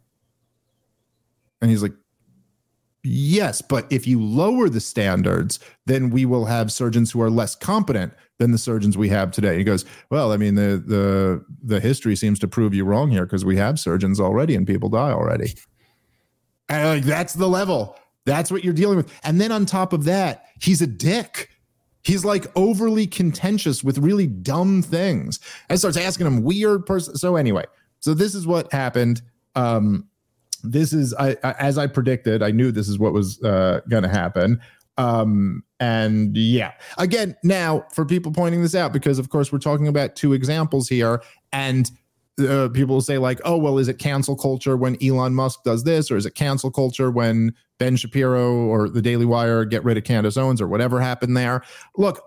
And he's like, yes, but if you lower the standards, then we will have surgeons who are less competent than the surgeons we have today. He goes, well, I mean, the history seems to prove you wrong here, because we have surgeons already and people die already. And like, that's the level. That's what you're dealing with. And then on top of that, he's a dick. He's like overly contentious with really dumb things and starts asking him weird person. So anyway, so this is what happened. This is, as I predicted, I knew this is what was going to happen. And yeah, again, now for people pointing this out, because of course we're talking about two examples here, and people will say like, oh, well, is it cancel culture when Elon Musk does this? Or is it cancel culture when Ben Shapiro or the Daily Wire get rid of Candace Owens or whatever happened there? Look,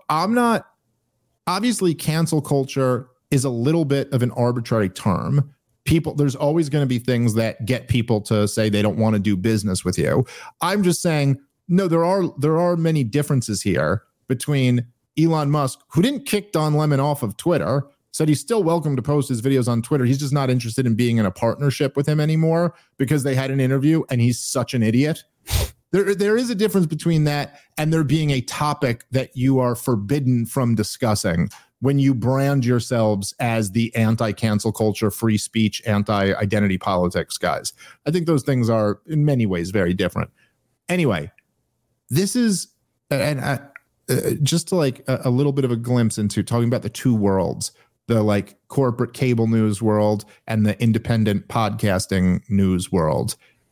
obviously cancel culture is a little bit of an arbitrary term. There's always going to be things that get people to say they don't want to do business with you. I'm just saying, no, there are many differences here between Elon Musk, who didn't kick Don Lemon off of Twitter, said he's still welcome to post his videos on Twitter. He's just not interested in being in a partnership with him anymore because they had an interview and he's such an idiot. There is a difference between that and there being a topic that you are forbidden from discussing when you brand yourselves as the anti-cancel culture, free speech, anti-identity politics guys. I think those things are in many ways very different. Anyway, this is, and just to like a little bit of a glimpse into talking about the two worlds, the like corporate cable news world and the independent podcasting news world.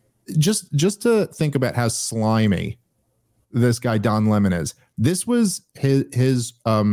Just to think about how slimy this guy Don Lemon is. This was his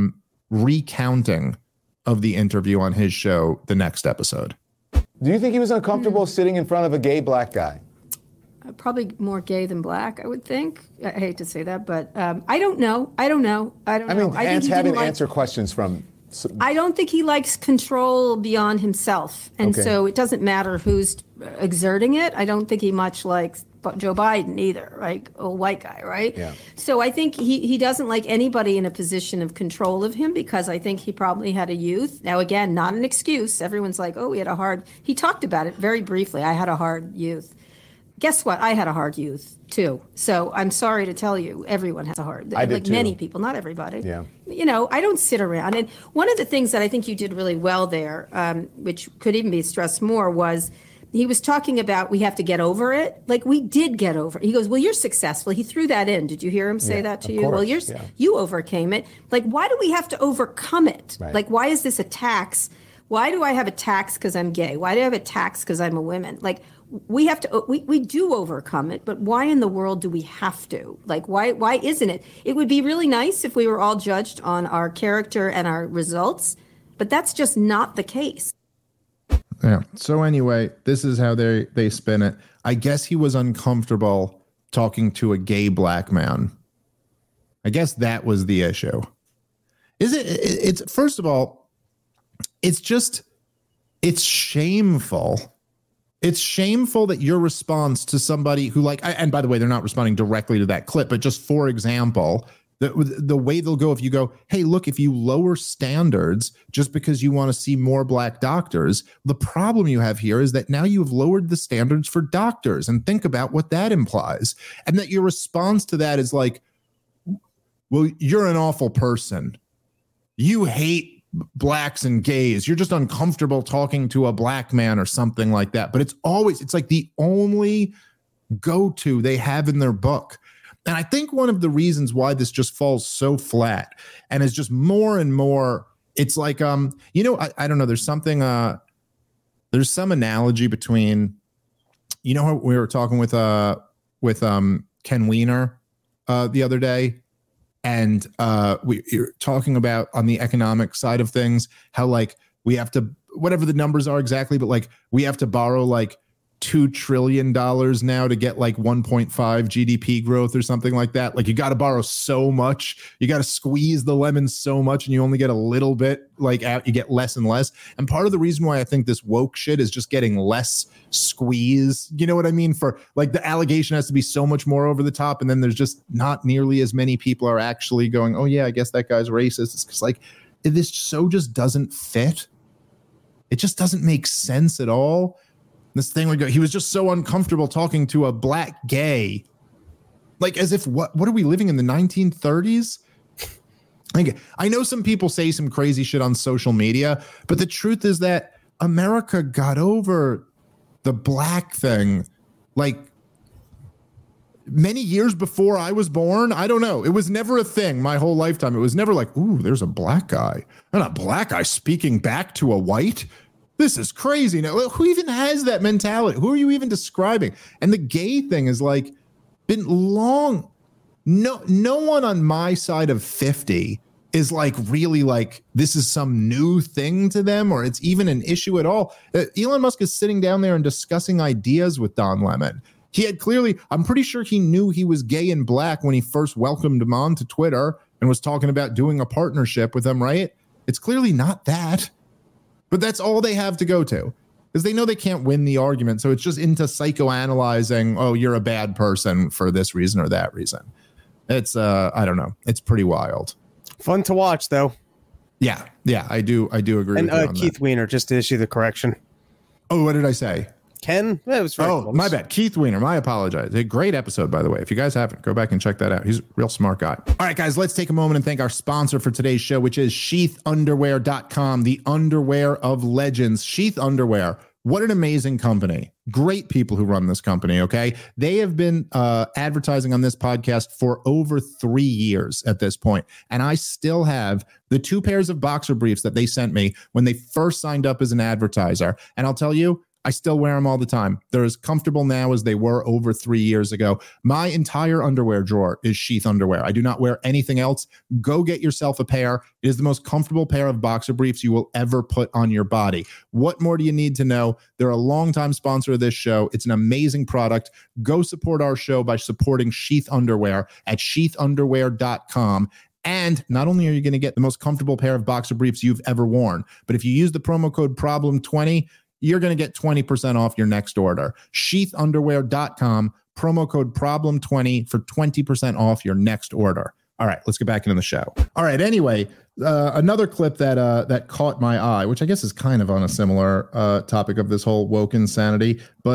recounting of the interview on his show, The Next Episode. Do you think he was uncomfortable sitting in front of a gay black guy? Probably more gay than black, I would think. I hate to say that, but I don't know. I don't know. I mean, having to answer questions from... I don't think he likes control beyond himself. And so it doesn't matter who's exerting it. I don't think he much likes Joe Biden either, right? A white guy, right? Yeah. So I think he doesn't like anybody in a position of control of him, because I think he probably had a youth. Now, again, not an excuse. Everyone's like, oh, he talked about it very briefly. I had a hard youth. Guess what? I had a hard youth too. So I'm sorry to tell you, everyone has a hard. I did too. Many people, not everybody. Yeah. You know, I don't sit around. And one of the things that I think you did really well there, which could even be stressed more, was he was talking about we have to get over it. Like, we did get over it. He goes, well, you're successful. He threw that in. Did you hear him say that to you? Course. Well, you overcame it. Like, why do we have to overcome it? Right. Like, why is this a tax? Why do I have a tax because I'm gay? Why do I have a tax because I'm a woman? Like, we have to, we do overcome it, but why in the world do we have to? Like, why isn't it? It would be really nice if we were all judged on our character and our results, but that's just not the case. Yeah. So anyway, this is how they spin it. I guess he was uncomfortable talking to a gay black man. I guess that was the issue. It's first of all, it's shameful. It's shameful that your response to somebody who, like, and by the way, they're not responding directly to that clip, but just for example, the way they'll go if you go, hey, look, if you lower standards just because you want to see more black doctors, the problem you have here is that now you have lowered the standards for doctors, and think about what that implies. And that your response to that is like, well, you're an awful person. You hate blacks and gays. You're just uncomfortable talking to a black man or something like that. But it's like the only go-to they have in their book. And I think one of the reasons why this just falls so flat and is just more and more, it's like, I don't know, there's something, there's some analogy between, you know, how we were talking with Ken Weiner the other day, and we were talking about on the economic side of things, how like we have to, whatever the numbers are exactly, but like we have to borrow like $2 trillion now to get like 1.5 GDP growth or something like that. Like you got to borrow so much, you got to squeeze the lemon so much, and you only get a little bit like out, you get less and less. And part of the reason why I think this woke shit is just getting less squeeze, you know what I mean? For like the allegation has to be so much more over the top, and then there's just not nearly as many people are actually going, oh yeah, I guess that guy's racist. It's just like, this so just doesn't fit. It just doesn't make sense at all. This thing would go, he was just so uncomfortable talking to a black gay. Like as if, what are we living in the 1930s? Like, I know some people say some crazy shit on social media, but the truth is that America got over the black thing like many years before I was born. I don't know. It was never a thing my whole lifetime. It was never like, ooh, there's a black guy and a black guy speaking back to a white. This is crazy. Now, who even has that mentality? Who are you even describing? And the gay thing is like been long. No one on my side of 50 is like really like this is some new thing to them, or it's even an issue at all. Elon Musk is sitting down there and discussing ideas with Don Lemon. He had clearly, I'm pretty sure he knew he was gay and black when he first welcomed him on to Twitter and was talking about doing a partnership with him, right? It's clearly not that. But that's all they have to go to, because they know they can't win the argument. So it's just into psychoanalyzing, oh, you're a bad person for this reason or that reason. It's, I don't know. It's pretty wild. Fun to watch, though. Yeah, I do agree and, with you on Keith that. Weiner, just to issue the correction. Oh, what did I say? Ken? That was very close. My bad. Keith Weiner. My apologies. A great episode, by the way. If you guys haven't, go back and check that out. He's a real smart guy. All right, guys, let's take a moment and thank our sponsor for today's show, which is sheathunderwear.com, the underwear of legends. Sheath Underwear. What an amazing company. Great people who run this company, okay? They have been advertising on this podcast for over 3 years at this point, and I still have the 2 pairs of boxer briefs that they sent me when they first signed up as an advertiser. And I'll tell you, I still wear them all the time. They're as comfortable now as they were over 3 years ago. My entire underwear drawer is Sheath Underwear. I do not wear anything else. Go get yourself a pair. It is the most comfortable pair of boxer briefs you will ever put on your body. What more do you need to know? They're a longtime sponsor of this show. It's an amazing product. Go support our show by supporting Sheath Underwear at sheathunderwear.com. And not only are you going to get the most comfortable pair of boxer briefs you've ever worn, but if you use the promo code PROBLEM20, you're going to get 20% off your next order. Sheathunderwear.com, promo code PROBLEM20 for 20% off your next order. All right, let's get back into the show. All right, anyway, another clip that caught my eye, which I guess is kind of on a similar topic of this whole woke insanity, but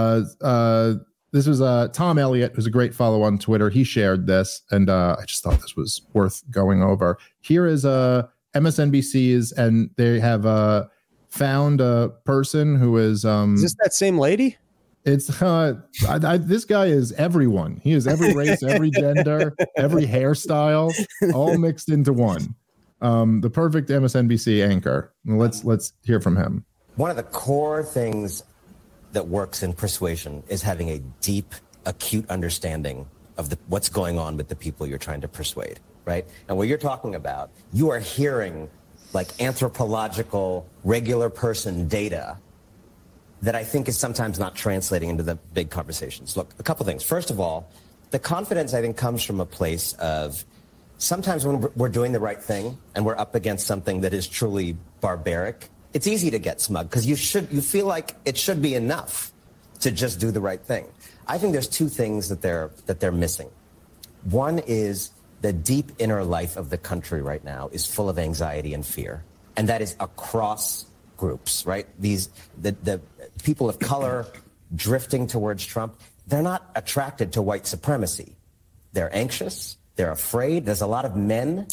this was Tom Elliott, who's a great follow on Twitter. He shared this, and I just thought this was worth going over. Here is MSNBC's, and they have found a person who is this that same lady? It's this guy is everyone. He is every race, every gender, every hairstyle, all mixed into one. The perfect MSNBC anchor. Let's hear from him. One of the core things that works in persuasion is having a deep, acute understanding of what's going on with the people you're trying to persuade, right? And what you're talking about, you are hearing like anthropological, regular person data that I think is sometimes not translating into the big conversations. Look, a couple things. First of all, the confidence, I think, comes from a place of sometimes when we're doing the right thing and we're up against something that is truly barbaric, it's easy to get smug because you feel like it should be enough to just do the right thing. I think there's 2 things that they're missing. One is the deep inner life of the country right now is full of anxiety and fear, and that is across groups, right? The people of color drifting towards Trump, they're not attracted to white supremacy. They're anxious. They're afraid. There's a lot of men.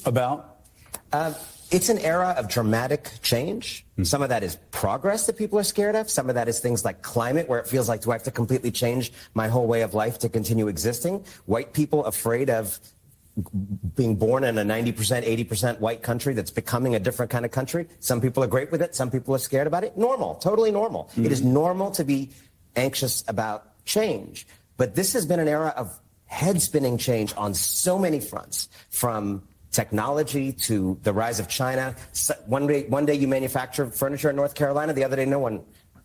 It's an era of dramatic change. Some of that is progress that people are scared of. Some of that is things like climate, where it feels like, do I have to completely change my whole way of life to continue existing? White people afraid of being born in a 90%, 80% white country that's becoming a different kind of country. Some people are great with it. Some people are scared about it. Normal, totally normal. Mm-hmm. It is normal to be anxious about change. But this has been an era of head-spinning change on so many fronts, from technology to the rise of China. One day you manufacture furniture in North Carolina. The other day, no one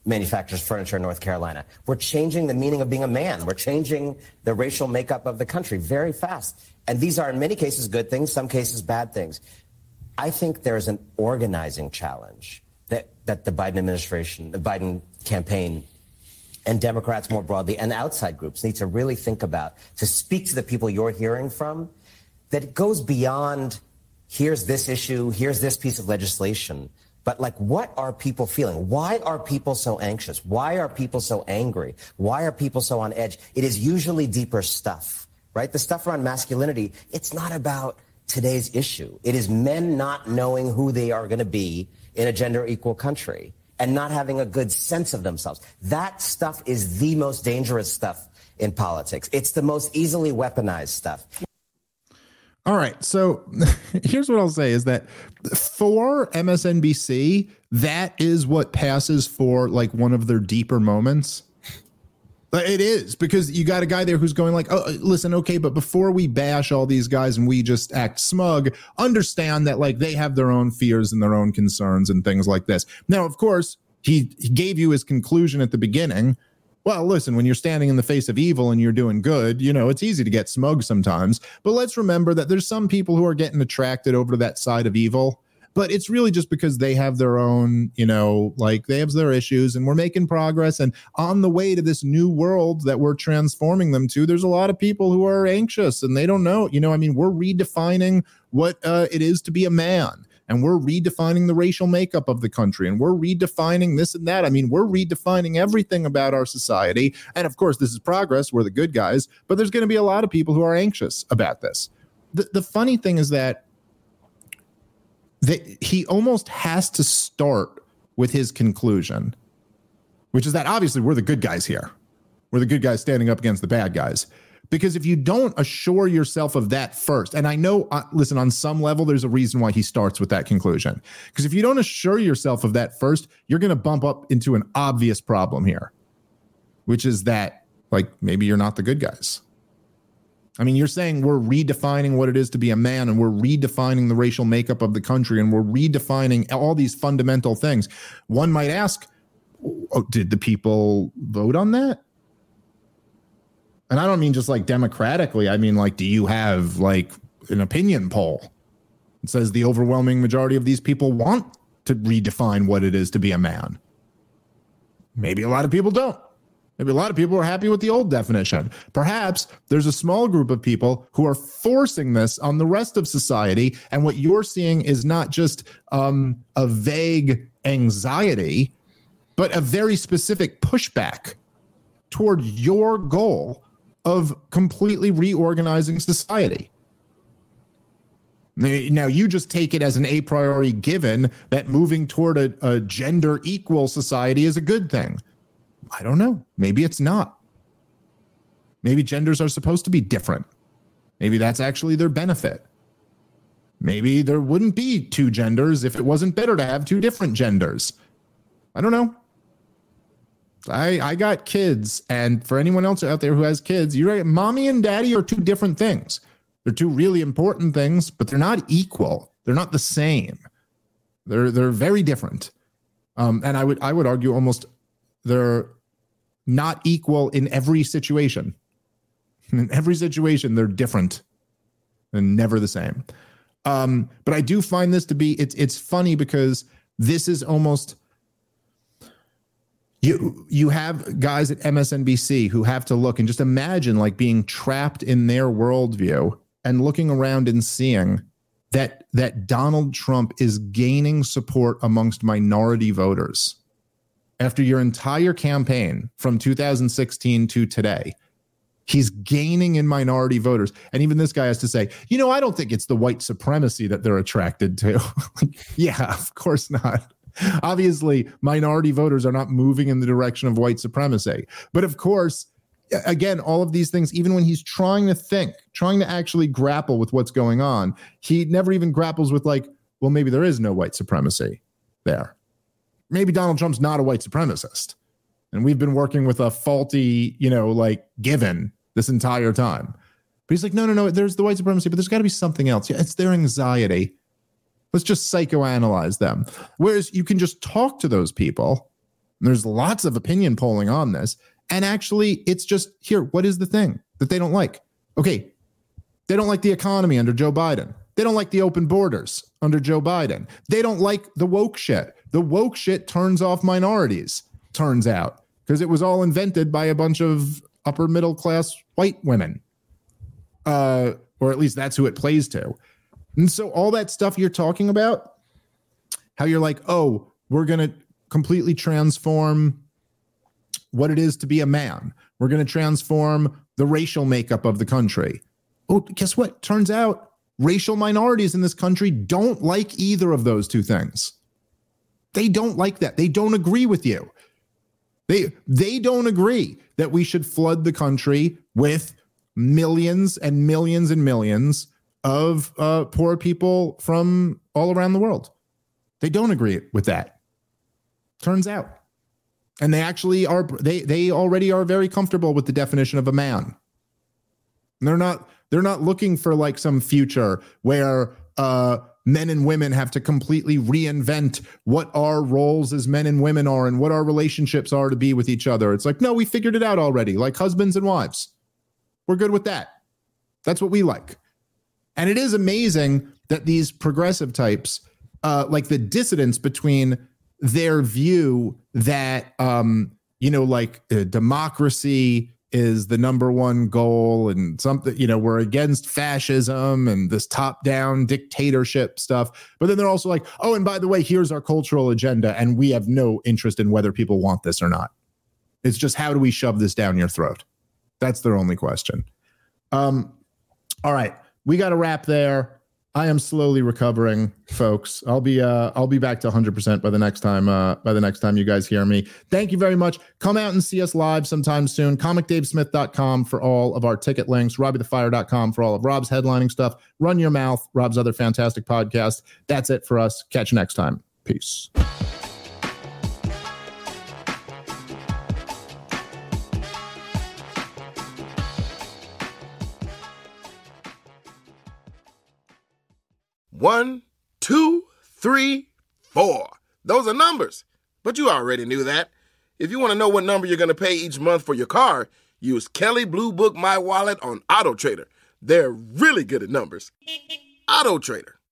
manufactures furniture in North Carolina. We're changing the meaning of being a man. We're changing the racial makeup of the country very fast. And these are, in many cases, good things, some cases, bad things. I think there's an organizing challenge that the Biden administration, the Biden campaign, and Democrats more broadly, and outside groups need to really think about, to speak to the people you're hearing from, that it goes beyond, here's this issue, here's this piece of legislation, but like, what are people feeling? Why are people so anxious? Why are people so angry? Why are people so on edge? It is usually deeper stuff, right? The stuff around masculinity, it's not about today's issue. It is men not knowing who they are going to be in a gender equal country and not having a good sense of themselves. That stuff is the most dangerous stuff in politics. It's the most easily weaponized stuff. All right. So here's what I'll say is that for MSNBC, that is what passes for like one of their deeper moments. It is, because you got a guy there who's going like, oh, listen, okay, but before we bash all these guys and we just act smug, understand that like they have their own fears and their own concerns and things like this. Now, of course, he gave you his conclusion at the beginning. Well, listen, when you're standing in the face of evil and you're doing good, you know, it's easy to get smug sometimes. But let's remember that there's some people who are getting attracted over to that side of evil. But it's really just because they have their own, you know, like they have their issues, and we're making progress. And on the way to this new world that we're transforming them to, there's a lot of people who are anxious and they don't know. You know, I mean, we're redefining what it is to be a man. And we're redefining the racial makeup of the country, and we're redefining this and that. I mean, we're redefining everything about our society. And of course, this is progress. We're the good guys, but there's going to be a lot of people who are anxious about this. The funny thing is that he almost has to start with his conclusion, which is that obviously we're the good guys here. We're the good guys standing up against the bad guys. Because if you don't assure yourself of that first, and I know, listen, on some level, there's a reason why he starts with that conclusion. Because if you don't assure yourself of that first, you're going to bump up into an obvious problem here, which is that, like, maybe you're not the good guys. I mean, you're saying we're redefining what it is to be a man, and we're redefining the racial makeup of the country, and we're redefining all these fundamental things. One might ask, oh, did the people vote on that? And I don't mean just like democratically. I mean, like, do you have like an opinion poll that says the overwhelming majority of these people want to redefine what it is to be a man? Maybe a lot of people don't. Maybe a lot of people are happy with the old definition. Perhaps there's a small group of people who are forcing this on the rest of society. And what you're seeing is not just a vague anxiety, but a very specific pushback toward your goal of completely reorganizing society. Now, you just take it as an a priori given that moving toward a gender equal society is a good thing. I don't know. Maybe it's not. Maybe genders are supposed to be different. Maybe that's actually their benefit. Maybe there wouldn't be two genders if it wasn't better to have two different genders. I don't know. I got kids, and for anyone else out there who has kids, you're right. Mommy and daddy are two different things. They're two really important things, but they're not equal. They're not the same. They're very different. And I would argue almost they're not equal in every situation. In every situation, they're different and never the same. But I do find this to be, it's funny because this is almost, you have guys at MSNBC who have to look and just imagine like being trapped in their worldview and looking around and seeing that Donald Trump is gaining support amongst minority voters. After your entire campaign from 2016 to today, he's gaining in minority voters. And even this guy has to say, you know, I don't think it's the white supremacy that they're attracted to. Yeah, of course not. Obviously, minority voters are not moving in the direction of white supremacy. But of course, again, all of these things, even when he's trying to think, trying to actually grapple with what's going on, he never even grapples with like, well, maybe there is no white supremacy there. Maybe Donald Trump's not a white supremacist. And we've been working with a faulty, you know, like given this entire time. But he's like, no, there's the white supremacy, but there's got to be something else. Yeah, it's their anxiety. Let's just psychoanalyze them. Whereas you can just talk to those people There's lots of opinion polling on this. And actually, it's just here. What is the thing that they don't like? Okay, they don't like the economy under Joe Biden. They don't like the open borders under Joe Biden. They don't like the woke shit. The woke shit turns off minorities, turns out, because it was all invented by a bunch of upper middle class white women. Or at least that's who it plays to. And so all that stuff you're talking about, how you're like, oh, we're going to completely transform what it is to be a man. We're going to transform the racial makeup of the country. Oh, guess what? Turns out racial minorities in this country don't like either of those two things. They don't like that. They don't agree with you. They don't agree that we should flood the country with millions and millions and millions of poor people from all around the world. They don't agree with that. Turns out. And they actually are, they already are very comfortable with the definition of a man. And they're not looking for like some future where men and women have to completely reinvent what our roles as men and women are and what our relationships are to be with each other. It's like, no, we figured it out already, like husbands and wives. We're good with that. That's what we like. And it is amazing that these progressive types, like the dissonance between their view that, democracy is the number one goal and something, we're against fascism and this top-down dictatorship stuff. But then they're also like, oh, and by the way, here's our cultural agenda, and we have no interest in whether people want this or not. It's just, how do we shove this down your throat? That's their only question. All right, we got to wrap there. I am slowly recovering, folks. I'll be back to 100% by the next time you guys hear me. Thank you very much. Come out and see us live sometime soon. ComicDaveSmith.com for all of our ticket links. RobbieTheFire.com for all of Rob's headlining stuff. Run Your Mouth, Rob's other fantastic podcast. That's it for us. Catch you next time. Peace. One, two, three, four. Those are numbers, but you already knew that. If you want to know what number you're going to pay each month for your car, use Kelley Blue Book My Wallet on AutoTrader. They're really good at numbers. AutoTrader.